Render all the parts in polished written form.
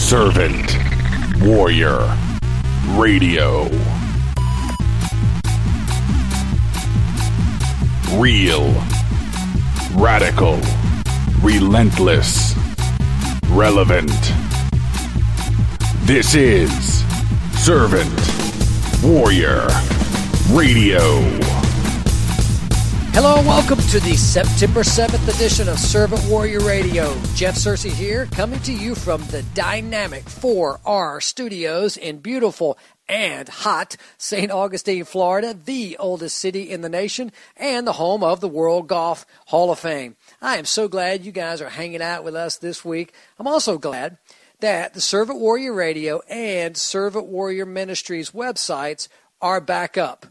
Servant Warrior Radio. Real, radical, relentless, relevant. This is Servant Warrior Radio. Hello and welcome to the September 7th edition of Servant Warrior Radio. Jeff Searcy here, coming to you from the dynamic 4R studios in beautiful and hot St. Augustine, Florida, the oldest city in the nation and the home of the World Golf Hall of Fame. I am so glad you guys are hanging out with us this week. I'm also glad that the Servant Warrior Radio and Servant Warrior Ministries websites are back up.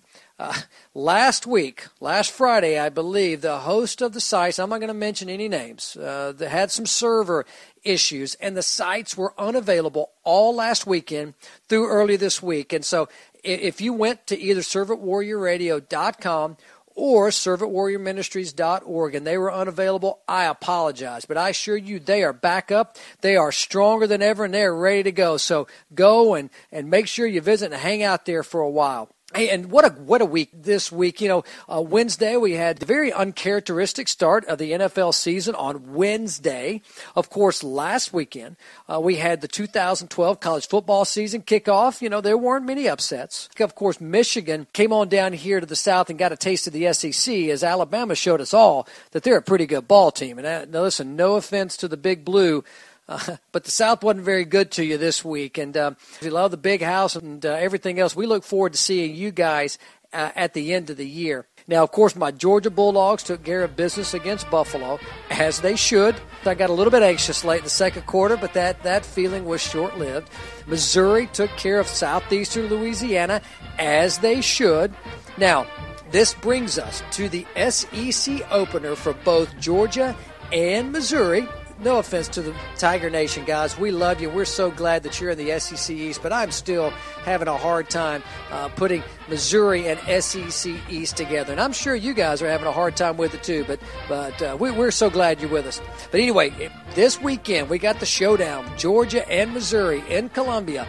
Last Friday, I believe, the host of the sites, I'm not going to mention any names, they had some server issues, and the sites were unavailable all last weekend through early this week. And so if you went to either servantwarriorradio.com or servantwarriorministries.org and they were unavailable, I apologize. But I assure you they are back up. They are stronger than ever, and they are ready to go. So go and make sure you visit and hang out there for a while. Hey, and what a week this week. You know, Wednesday we had the very uncharacteristic start of the NFL season on Wednesday. Of course, last weekend we had the 2012 college football season kickoff. You know, there weren't many upsets. Of course, Michigan came on down here to the South and got a taste of the SEC as Alabama showed us all that they're a pretty good ball team. And listen, no offense to the Big Blue, but the South wasn't very good to you this week. And we love the big house and everything else. We look forward to seeing you guys at the end of the year. Now, of course, my Georgia Bulldogs took care of business against Buffalo, as they should. I got a little bit anxious late in the second quarter, but that feeling was short-lived. Missouri took care of Southeastern Louisiana, as they should. Now, this brings us to the SEC opener for both Georgia and Missouri. No offense to the Tiger Nation, guys. We love you. We're so glad that you're in the SEC East, but I'm still having a hard time putting Missouri and SEC East together. And I'm sure you guys are having a hard time with it too, but we're so glad you're with us. But anyway, this weekend we got the showdown, Georgia and Missouri in Columbia,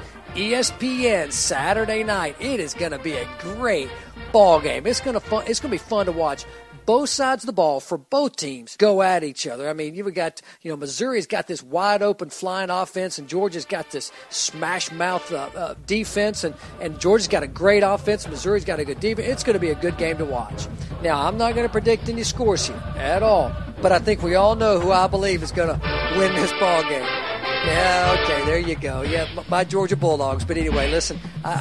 ESPN, Saturday night. It is going to be a great ball game. It's going to be fun to watch. Both sides of the ball for both teams go at each other. I mean, you've got, Missouri's got this wide open flying offense, and Georgia's got this smash mouth defense, and Georgia's got a great offense. Missouri's got a good defense. It's going to be a good game to watch. Now, I'm not going to predict any scores here at all, but I think we all know who I believe is going to win this ball game. Yeah, okay, there you go. Yeah, my Georgia Bulldogs. But anyway, listen,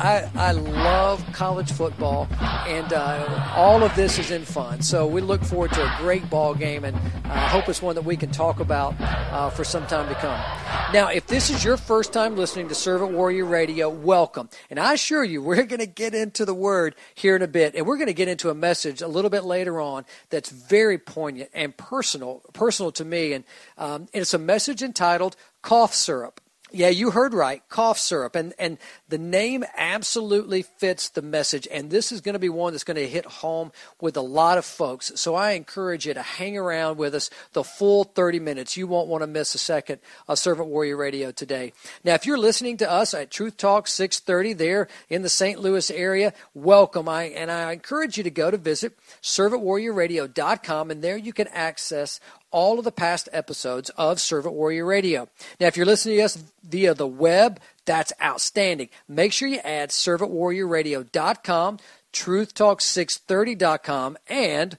I love college football, and all of this is in fun. So we look forward to a great ball game, and I hope it's one that we can talk about for some time to come. Now, if this is your first time listening to Servant Warrior Radio, welcome. And I assure you, we're going to get into the Word here in a bit, and we're going to get into a message a little bit later on that's very poignant and personal to me. And it's a message entitled Cough Syrup. Yeah, you heard right, cough syrup. And the name absolutely fits the message. And this is going to be one that's going to hit home with a lot of folks. So I encourage you to hang around with us the full 30 minutes. You won't want to miss a second of Servant Warrior Radio today. Now, if you're listening to us at Truth Talk 630 there in the St. Louis area, welcome. I encourage you to go to visit servantwarriorradio.com, and there you can access all of the past episodes of Servant Warrior Radio. Now, if you're listening to us via the web, that's outstanding. Make sure you add servantwarriorradio.com, truthtalk630.com, and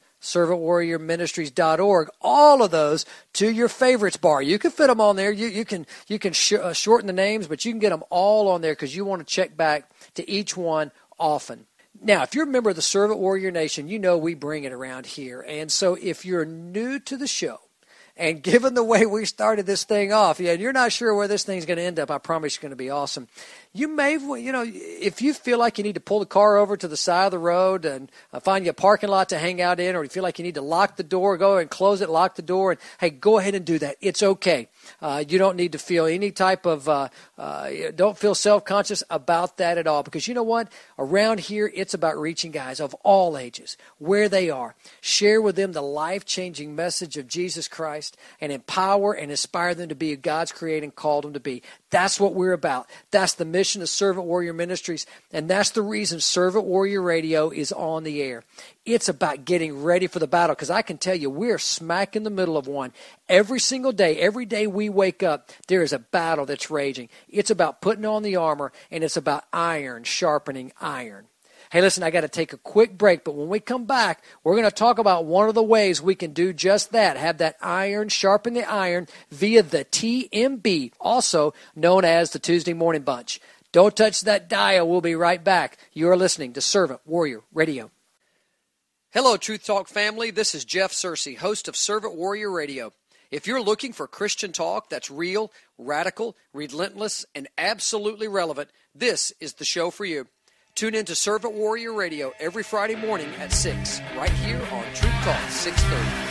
servantwarriorministries.org, all of those to your favorites bar. You can fit them on there. You can shorten the names, but you can get them all on there because you want to check back to each one often. Now, if you're a member of the Servant Warrior Nation, you know we bring it around here. And so if you're new to the show, and given the way we started this thing off, and you're not sure where this thing's going to end up, I promise it's going to be awesome. you may, if you feel like you need to pull the car over to the side of the road and find you a parking lot to hang out in, or you feel like you need to lock the door, go and close it, lock the door, and hey, go ahead and do that. It's okay. You don't need to feel any type of, don't feel self-conscious about that at all, because you know what? Around here, it's about reaching guys of all ages, where they are. Share with them the life-changing message of Jesus Christ and empower and inspire them to be who God's created and called them to be. That's what we're about. That's the mission of Servant Warrior Ministries, and that's the reason Servant Warrior Radio is on the air. It's about getting ready for the battle, because I can tell you we're smack in the middle of one. Every single day, every day we wake up, there is a battle that's raging. It's about putting on the armor, and it's about iron sharpening iron. Hey, listen, I got to take a quick break, but when we come back, we're going to talk about one of the ways we can do just that, have that iron sharpen the iron via the TMB, also known as the Tuesday Morning Bunch. Don't touch that dial. We'll be right back. You are listening to Servant Warrior Radio. Hello, Truth Talk family. This is Jeff Searcy, host of Servant Warrior Radio. If you're looking for Christian talk that's real, radical, relentless, and absolutely relevant, this is the show for you. Tune in to Servant Warrior Radio every Friday morning at 6, right here on Truth Talk 630.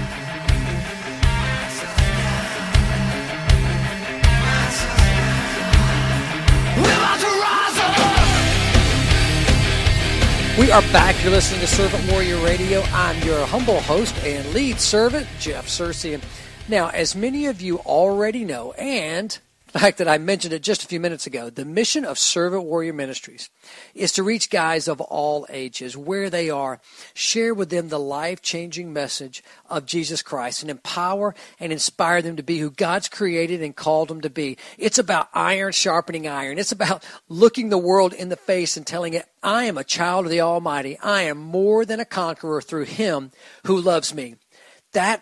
We are back. You're listening to Servant Warrior Radio. I'm your humble host and lead servant, Jeff Searcy. Now, as many of you already know, and the fact that I mentioned it just a few minutes ago, the mission of Servant Warrior Ministries is to reach guys of all ages, where they are, share with them the life-changing message of Jesus Christ, and empower and inspire them to be who God's created and called them to be. It's about iron sharpening iron. It's about looking the world in the face and telling it, I am a child of the Almighty. I am more than a conqueror through Him who loves me. That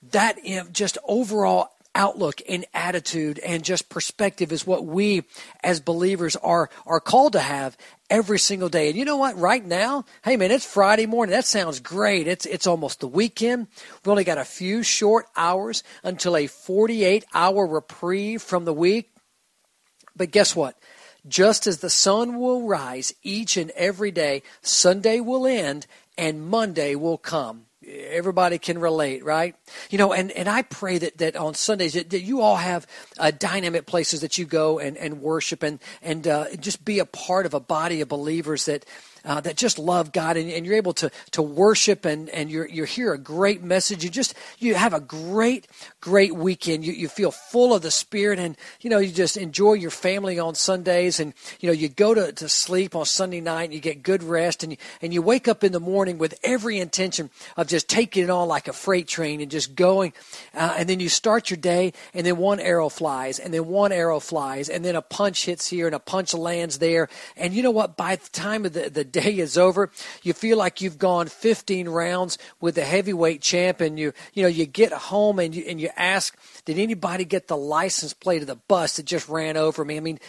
just overall outlook and attitude and just perspective is what we as believers are called to have every single day. And you know what? Right now, hey man, it's Friday morning. That sounds great. It's almost the weekend. We've only got a few short hours until a 48-hour reprieve from the week. But guess what? Just as the sun will rise each and every day, Sunday will end and Monday will come. Everybody can relate, right? And I pray that on Sundays that you all have dynamic places that you go and worship and just be a part of a body of believers that just love God, and you're able to worship and you hear a great message. You have a great weekend. You feel full of the Spirit, and you just enjoy your family on Sundays, and you go to sleep on Sunday night and you get good rest, and you wake up in the morning with every intention of just taking it on like a freight train and just going, and then you start your day, and then one arrow flies, and then one arrow flies, and then a punch hits here and a punch lands there, and you know what? By the time of the day is over, you feel like you've gone 15 rounds with the heavyweight champ, and you get home and you ask, did anybody get the license plate of the bus that just ran over me? I mean,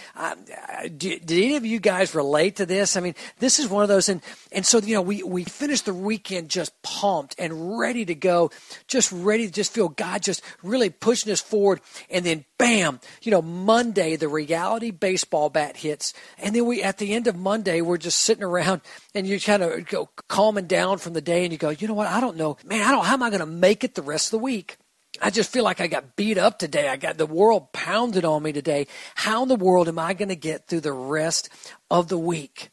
did any of you guys relate to this? I mean, this is one of those, and so we finished the weekend just pumped and ready to go, just ready to just feel God just really pushing us forward, and then bam, Monday the reality baseball bat hits, and then at the end of Monday we're just sitting around and you kind of go calming down from the day, and you go, you know what, I don't know, man, how am I going to make it the rest of the week? I just feel like I got beat up today. I got the world pounded on me today. How in the world am I going to get through the rest of the week?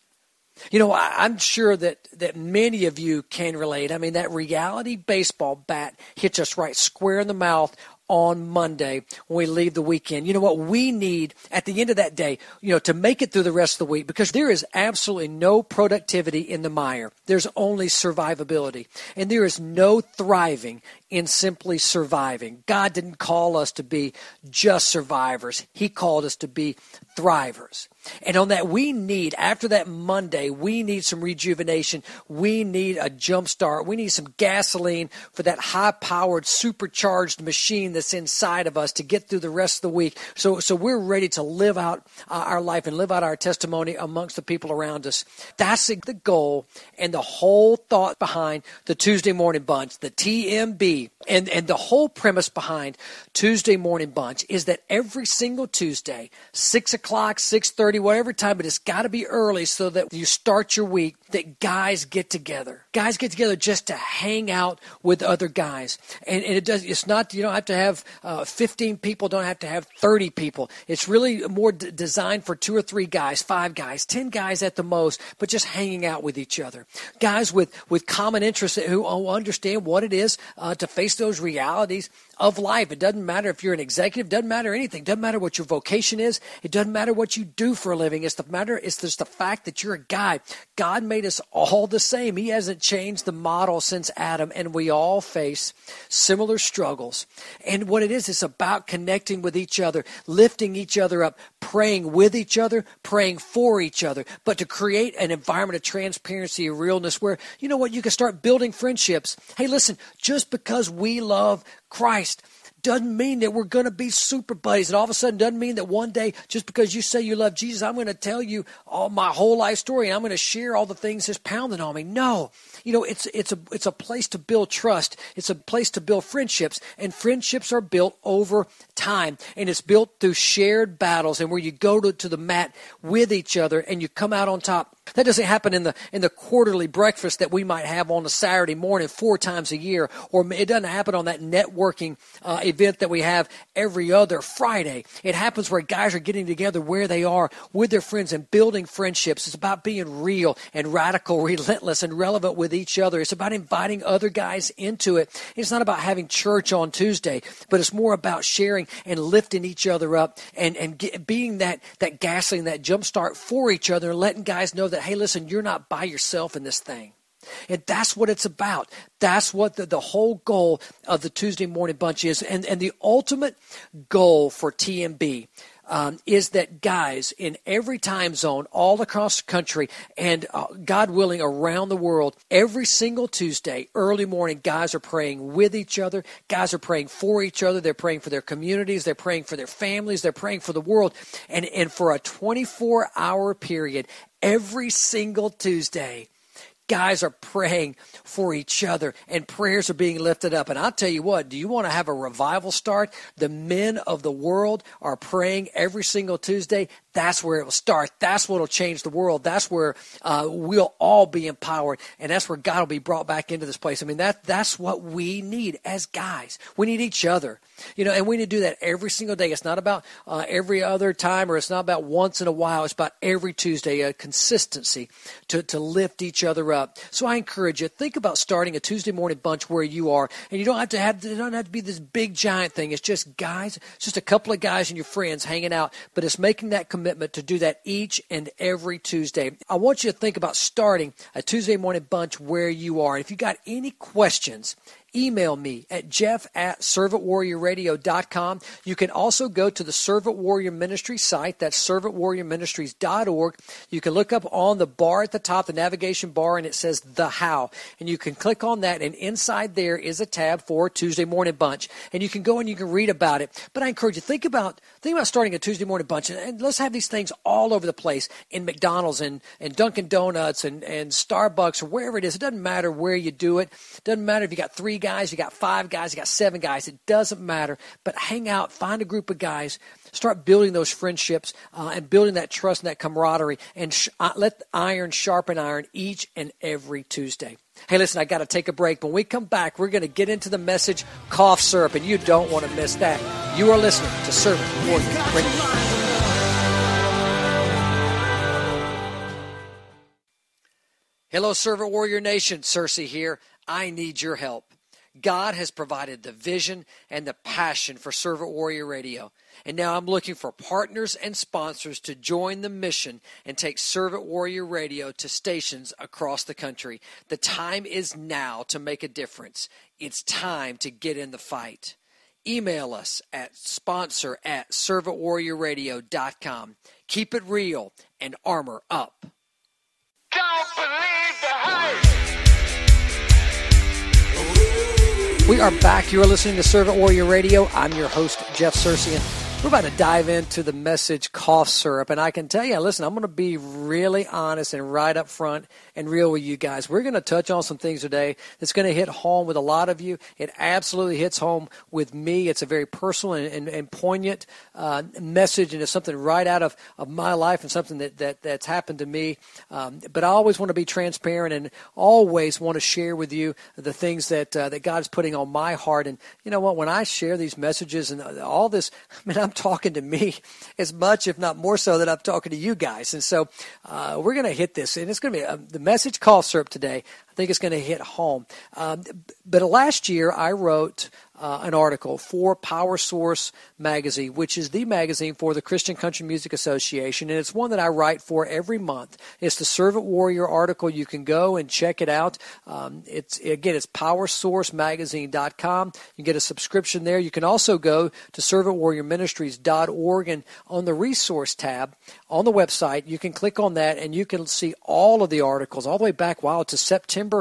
I'm sure that many of you can relate. I mean, that reality baseball bat hits us right square in the mouth on Monday when we leave the weekend. You know what we need at the end of that day, to make it through the rest of the week, because there is absolutely no productivity in the mire. There's only survivability. And there is no thriving in simply surviving. God didn't call us to be just survivors. He called us to be thrivers. And on that, after that Monday, we need some rejuvenation. We need a jump start. We need some gasoline for that high-powered, supercharged machine that's inside of us to get through the rest of the week. So we're ready to live out our life and live out our testimony amongst the people around us. That's the goal and the whole thought behind the Tuesday Morning Bunch, the TMB. key. And the whole premise behind Tuesday Morning Bunch is that every single Tuesday, 6 o'clock, 6:30, whatever time, but it's got to be early so that you start your week, that guys get together. Guys get together just to hang out with other guys. And it's not, you don't have to have 15 people, don't have to have 30 people. It's really more designed for 2 or 3 guys, 5 guys, 10 guys at the most, but just hanging out with each other. Guys with common interests who understand what it is to face those realities of life. It doesn't matter if you're an executive, doesn't matter anything, doesn't matter what your vocation is, it doesn't matter what you do for a living. It's just the fact that you're a guy. God made us all the same. He hasn't changed the model since Adam, and we all face similar struggles. And what it is, it's about connecting with each other, lifting each other up, praying with each other, praying for each other, but to create an environment of transparency and realness where, you know what, you can start building friendships. Hey, listen, just because we love Christ doesn't mean that we're going to be super buddies. And all of a sudden doesn't mean that one day, just because you say you love Jesus, I'm going to tell you all my whole life story and I'm going to share all the things that's pounding on me. No, you know, it's a place to build trust. It's a place to build friendships, and friendships are built over time, and it's built through shared battles and where you go to the mat with each other and you come out on top. That doesn't happen in the quarterly breakfast that we might have on a Saturday morning 4 times a year, or it doesn't happen on that networking event that we have every other Friday. It happens where guys are getting together where they are with their friends and building friendships. It's about being real and radical, relentless, and relevant with each other. It's about inviting other guys into it. It's not about having church on Tuesday, but it's more about sharing and lifting each other up and being that gasoline, that jumpstart for each other, and letting guys know that, hey, listen, you're not by yourself in this thing. And that's what it's about. That's what the whole goal of the Tuesday Morning Bunch is. And the ultimate goal for TMB is that guys in every time zone, all across the country, and God willing, around the world, every single Tuesday, early morning, guys are praying with each other. Guys are praying for each other. They're praying for their communities. They're praying for their families. They're praying for the world. And for a 24-hour period, every single Tuesday, guys are praying for each other, and prayers are being lifted up. And I'll tell you what, do you want to have a revival start? The men of the world are praying every single Tuesday. That's where it will start. That's what will change the world. That's where we'll all be empowered, and that's where God will be brought back into this place. I mean, that's what we need as guys. We need each other, you know, and we need to do that every single day. It's not about every other time, or it's not about once in a while. It's about every Tuesday, a consistency to lift each other up. So I encourage you, think about starting a Tuesday Morning Bunch where you are, and you don't have to be this big giant thing. It's just guys, it's just a couple of guys and your friends hanging out, but it's making that commitment to do that each and every Tuesday. I want you to think about starting a Tuesday Morning Bunch where you are. And if you got any questions, email me at jeff@servantwarriorradio.com. You can also go to the Servant Warrior Ministry site. That's servantwarriorministries.org. You can look up on the bar at the top, the navigation bar, and it says The How. And you can click on that, and inside there is a tab for Tuesday Morning Bunch. And you can go and you can read about it. But I encourage you, think about starting a Tuesday Morning Bunch. And let's have these things all over the place, in McDonald's and Dunkin' Donuts and Starbucks or wherever it is. It doesn't matter where you do it. It doesn't matter if you got 3 guys, you got 5 guys, you got 7 guys. It doesn't matter. But hang out, find a group of guys, start building those friendships and building that trust and that camaraderie, and let iron sharpen iron each and every Tuesday. Hey, listen, I got to take a break. When we come back, we're going to get into the message, cough syrup, and you don't want to miss that. You are listening to Servant Warrior Radio. Hello, Servant Warrior Nation. Cersei here. I need your help. God has provided the vision and the passion for Servant Warrior Radio. And now I'm looking for partners and sponsors to join the mission and take Servant Warrior Radio to stations across the country. The time is now to make a difference. It's time to get in the fight. Email us at sponsor@servantwarriorradio.com. Keep it real and armor up. Don't believe the hype. We are back. You are listening to Servant Warrior Radio. I'm your host, Jeff Cersei. We're about to dive into the message cough syrup, and I can tell you, listen, I'm going to be really honest and right up front and real with you guys. We're going to touch on some things today that's going to hit home with a lot of you. It absolutely hits home with me. It's a very personal and poignant message, and it's something right out of my life and something that's happened to me. But I always want to be transparent and always want to share with you the things that God's putting on my heart. And you know what? When I share these messages and all this, I mean, I'm talking to me as much, if not more so, than I'm talking to you guys. And so we're going to hit this, and it's going to be the message cough syrup today. I think it's going to hit home. But last year, I wrote an article for Power Source Magazine, which is the magazine for the Christian Country Music Association, and it's one that I write for every month. It's the Servant Warrior article. You can go and check it out. It's PowerSourceMagazine.com. You can get a subscription there. You can also go to ServantWarriorMinistries.org, and on the resource tab on the website, you can click on that, and you can see all of the articles all the way back, to September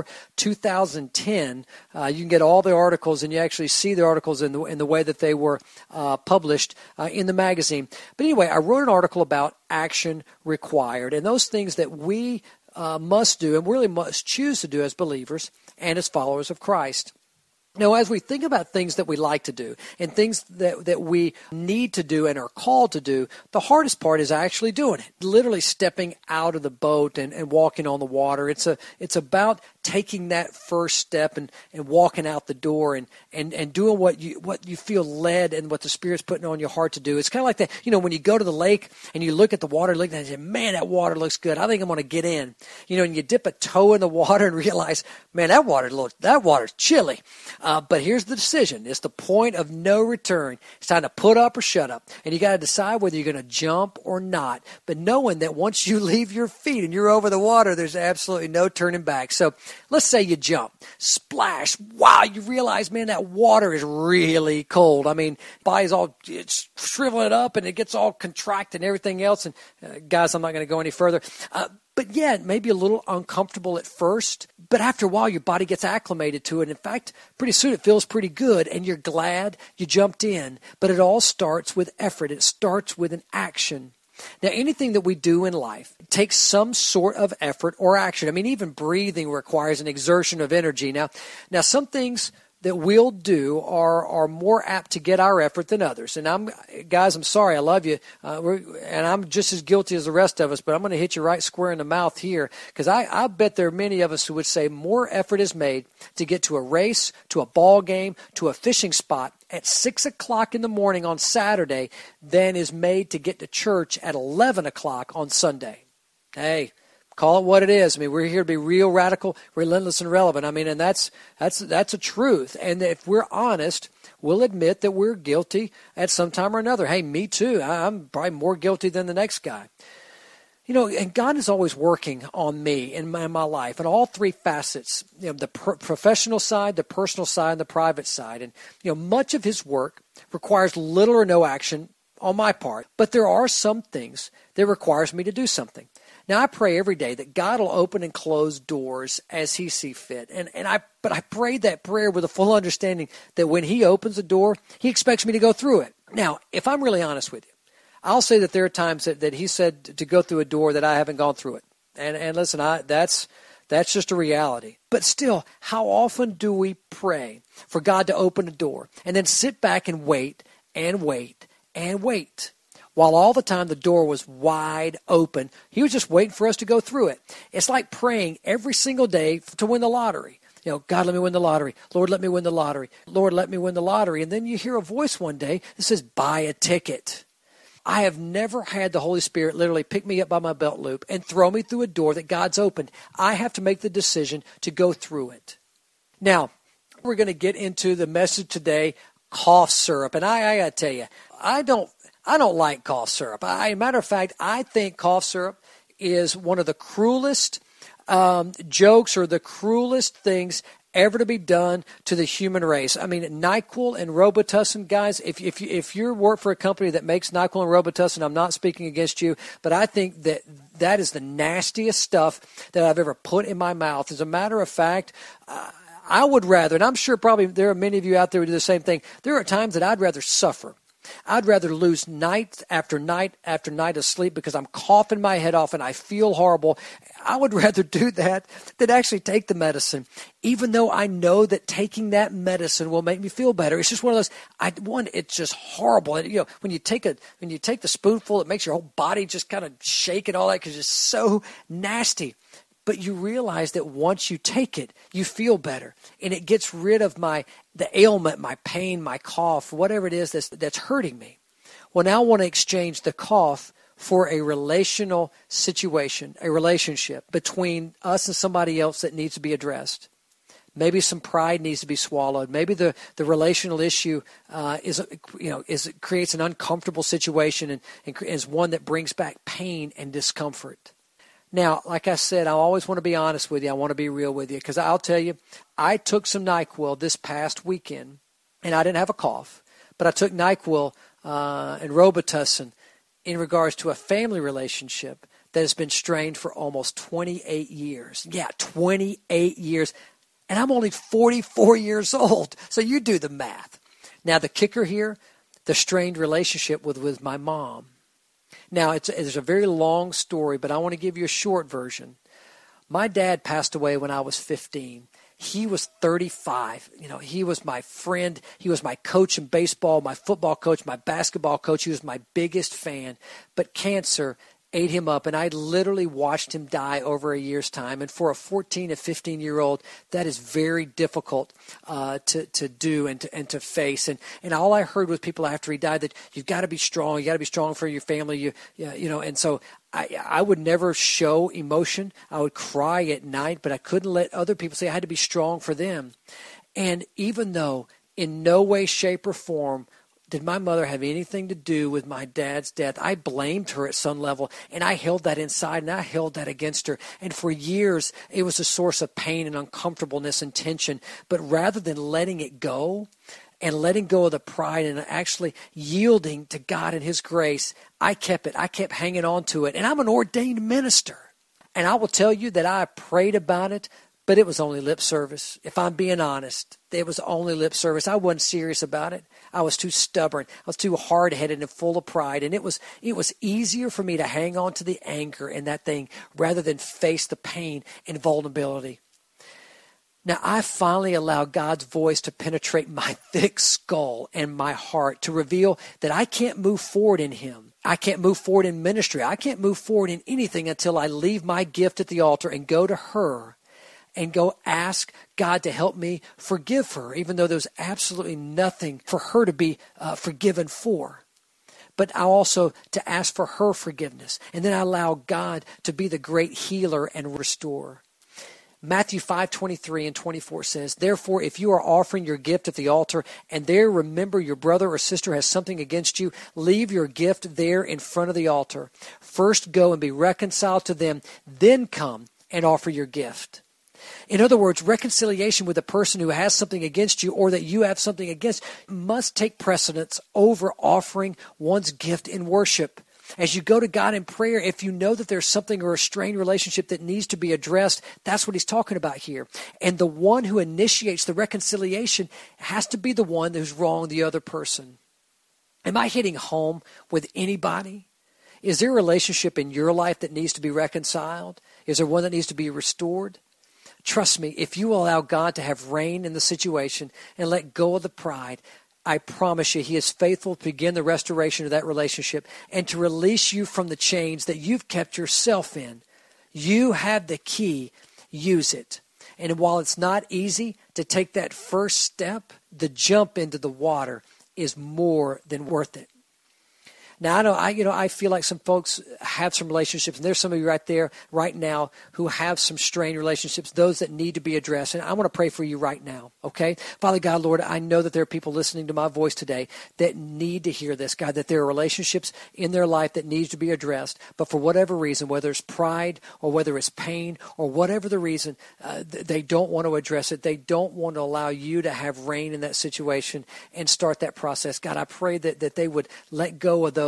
2010. You can get all the articles, and you actually see the articles in the way that they were published in the magazine. But anyway, I wrote an article about action required and those things that we must do and really must choose to do as believers and as followers of Christ. Now, as we think about things that we like to do and things that we need to do and are called to do, the hardest part is actually doing it, literally stepping out of the boat and walking on the water. It's about taking that first step and walking out the door and doing what you feel led and what the Spirit's putting on your heart to do. It's kind of like that, when you go to the lake and you look at the water, and say, man, that water looks good. I think I'm going to get in. And you dip a toe in the water and realize, man, that water's chilly. But here's the decision. It's the point of no return. It's time to put up or shut up. And you got to decide whether you're going to jump or not. But knowing that once you leave your feet and you're over the water, there's absolutely no turning back. So let's say you jump, splash. Wow, you realize, man, that water is really cold. I mean, body's it's shriveling up and it gets all contracted and everything else. And guys, I'm not going to go any further. But yeah, it may be a little uncomfortable at first, but after a while, your body gets acclimated to it. In fact, pretty soon it feels pretty good, and you're glad you jumped in. But it all starts with effort. It starts with an action. Now, anything that we do in life takes some sort of effort or action. I mean, even breathing requires an exertion of energy. Now some things that we'll do are more apt to get our effort than others. And I'm sorry, I love you, and I'm just as guilty as the rest of us, but I'm going to hit you right square in the mouth here, because I bet there are many of us who would say more effort is made to get to a race, to a ball game, to a fishing spot at 6 o'clock in the morning on Saturday than is made to get to church at 11 o'clock on Sunday. Hey, call it what it is. I mean, we're here to be real, radical, relentless, and relevant. I mean, and that's a truth. And if we're honest, we'll admit that we're guilty at some time or another. Hey, me too. I'm probably more guilty than the next guy. And God is always working on me in my life, and all three facets, the professional side, the personal side, and the private side. And, much of His work requires little or no action on my part, but there are some things that requires me to do something. Now, I pray every day that God will open and close doors as He sees fit. But I pray that prayer with a full understanding that when He opens a door, He expects me to go through it. Now, if I'm really honest with you, I'll say that there are times that He said to go through a door that I haven't gone through it. And listen, that's just a reality. But still, how often do we pray for God to open a door and then sit back and wait and wait and wait? While all the time the door was wide open, He was just waiting for us to go through it. It's like praying every single day to win the lottery. God, let me win the lottery. Lord, let me win the lottery. Lord, let me win the lottery. And then you hear a voice one day that says, buy a ticket. I have never had the Holy Spirit literally pick me up by my belt loop and throw me through a door that God's opened. I have to make the decision to go through it. Now, we're going to get into the message today, cough syrup. And I got to tell you, I don't like cough syrup. Matter of fact, I think cough syrup is one of the cruelest jokes or the cruelest things ever to be done to the human race. I mean, NyQuil and Robitussin, guys, if you work for a company that makes NyQuil and Robitussin, I'm not speaking against you, but I think that is the nastiest stuff that I've ever put in my mouth. As a matter of fact, I would rather, and I'm sure probably there are many of you out there who do the same thing, there are times that I'd rather suffer I'd rather lose night after night after night of sleep because I'm coughing my head off and I feel horrible. I would rather do that than actually take the medicine, even though I know that taking that medicine will make me feel better. It's just one of those, it's just horrible. And, when you take the spoonful, it makes your whole body just kind of shake and all that because it's so nasty. But you realize that once you take it, you feel better. And it gets rid of the ailment, my pain, my cough, whatever it is that's hurting me. Well, now I want to exchange the cough for a relational situation, a relationship between us and somebody else that needs to be addressed. Maybe some pride needs to be swallowed. Maybe the relational issue creates an uncomfortable situation and is one that brings back pain and discomfort. Now, like I said, I always want to be honest with you. I want to be real with you because I'll tell you, I took some NyQuil this past weekend, and I didn't have a cough, but I took NyQuil and Robitussin in regards to a family relationship that has been strained for almost 28 years. Yeah, 28 years. And I'm only 44 years old. So you do the math. Now, the kicker here, the strained relationship with my mom. Now, it's a very long story, but I want to give you a short version. My dad passed away when I was 15. He was 35. He was my friend. He was my coach in baseball, my football coach, my basketball coach. He was my biggest fan. But cancer ate him up, and I literally watched him die over a year's time. And for a 14 to 15-year-old, that is very difficult to do and to face. And all I heard was people after he died that you've got to be strong. You got to be strong for your family. And so I would never show emotion. I would cry at night, but I couldn't let other people say I had to be strong for them. And even though in no way, shape, or form did my mother have anything to do with my dad's death, I blamed her at some level, and I held that inside, and I held that against her. And for years, it was a source of pain and uncomfortableness and tension. But rather than letting it go and letting go of the pride and actually yielding to God and His grace, I kept it. I kept hanging on to it. And I'm an ordained minister. And I will tell you that I prayed about it, but it was only lip service. If I'm being honest, it was only lip service. I wasn't serious about it. I was too stubborn. I was too hard-headed and full of pride. And it was easier for me to hang on to the anger and that thing rather than face the pain and vulnerability. Now, I finally allowed God's voice to penetrate my thick skull and my heart to reveal that I can't move forward in Him. I can't move forward in ministry. I can't move forward in anything until I leave my gift at the altar and go to her and go ask God to help me forgive her, even though there's absolutely nothing for her to be forgiven for. But I also to ask for her forgiveness. And then I allow God to be the great healer and restorer. Matthew 5:23 and 24 says, "Therefore, if you are offering your gift at the altar, and there remember your brother or sister has something against you, leave your gift there in front of the altar. First go and be reconciled to them, then come and offer your gift." In other words, reconciliation with a person who has something against you or that you have something against must take precedence over offering one's gift in worship. As you go to God in prayer, if you know that there's something or a strained relationship that needs to be addressed, that's what He's talking about here. And the one who initiates the reconciliation has to be the one who's wronged the other person. Am I hitting home with anybody? Is there a relationship in your life that needs to be reconciled? Is there one that needs to be restored? Trust me, if you allow God to have reign in the situation and let go of the pride, I promise you He is faithful to begin the restoration of that relationship and to release you from the chains that you've kept yourself in. You have the key. Use it. And while it's not easy to take that first step, the jump into the water is more than worth it. Now, I feel like some folks have some relationships, and there's some of you right there, right now, who have some strained relationships, those that need to be addressed. And I want to pray for you right now, okay? Father God, Lord, I know that there are people listening to my voice today that need to hear this, God, that there are relationships in their life that needs to be addressed. But for whatever reason, whether it's pride or whether it's pain or whatever the reason, they don't want to address it. They don't want to allow you to have reign in that situation and start that process. God, I pray that they would let go of those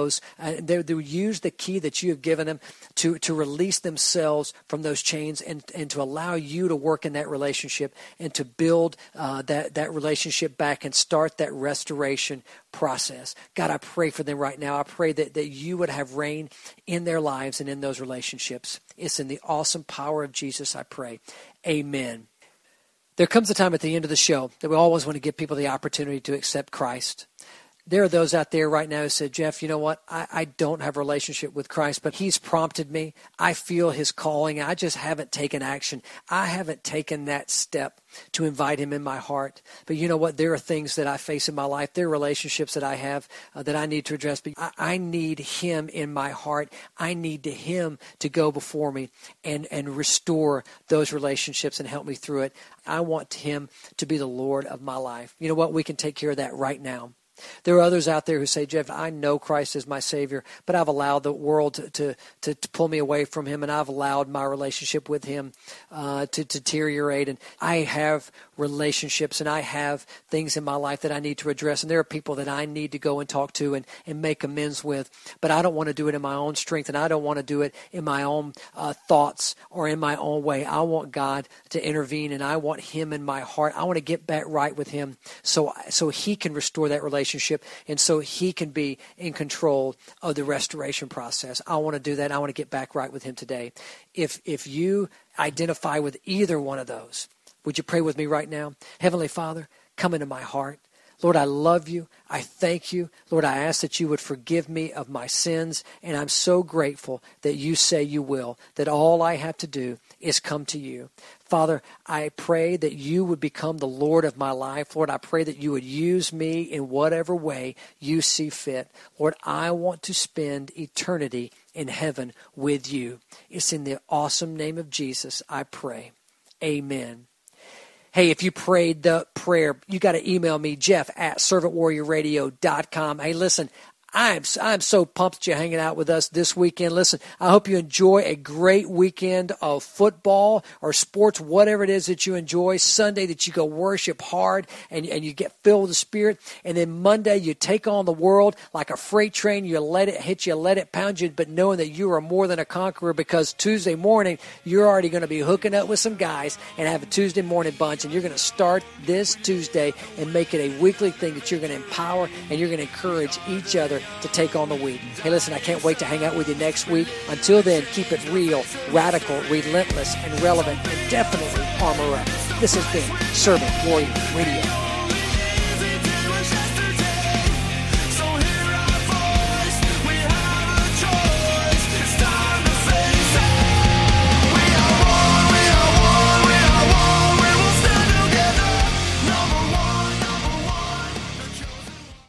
those, they use the key that you have given them to release themselves from those chains and to allow you to work in that relationship and to build that relationship back and start that restoration process. God, I pray for them right now. I pray that you would have reign in their lives and in those relationships. It's in the awesome power of Jesus I pray. Amen. There comes a time at the end of the show that we always want to give people the opportunity to accept Christ. There are those out there right now who said, Jeff, you know what? I don't have a relationship with Christ, but he's prompted me. I feel his calling. I just haven't taken action. I haven't taken that step to invite him in my heart. But you know what? There are things that I face in my life. There are relationships that I have that I need to address. But I need him in my heart. I need him to go before me and restore those relationships and help me through it. I want him to be the Lord of my life. You know what? We can take care of that right now. There are others out there who say, Jeff, I know Christ is my Savior, but I've allowed the world to pull me away from him, and I've allowed my relationship with him to deteriorate. And I have relationships, and I have things in my life that I need to address, and there are people that I need to go and talk to and make amends with. But I don't want to do it in my own strength, and I don't want to do it in my own thoughts or in my own way. I want God to intervene, and I want him in my heart. I want to get back right with him so he can restore that relationship, and so he can be in control of the restoration process. I want to do that. I want to get back right with him today. If you identify with either one of those, would you pray with me right now? Heavenly Father, come into my heart. Lord, I love you. I thank you. Lord, I ask that you would forgive me of my sins, and I'm so grateful that you say you will, that all I have to do is come to you. Father, I pray that you would become the Lord of my life. Lord, I pray that you would use me in whatever way you see fit. Lord, I want to spend eternity in heaven with you. It's in the awesome name of Jesus I pray. Amen. Hey, if you prayed the prayer, you got to email me, jeff@servantwarriorradio.com. Hey, listen, I'm so pumped that you're hanging out with us this weekend. Listen, I hope you enjoy a great weekend of football or sports, whatever it is that you enjoy. Sunday that you go worship hard and you get filled with the Spirit. And then Monday you take on the world like a freight train. You let it hit you, let it pound you, but knowing that you are more than a conqueror, because Tuesday morning you're already going to be hooking up with some guys and have a Tuesday morning bunch. And you're going to start this Tuesday and make it a weekly thing that you're going to empower and you're going to encourage each other to take on the week. Hey, listen, I can't wait to hang out with you next week. Until then, keep it real, radical, relentless, and relevant, and definitely armor up. This has been Servant Warrior Radio.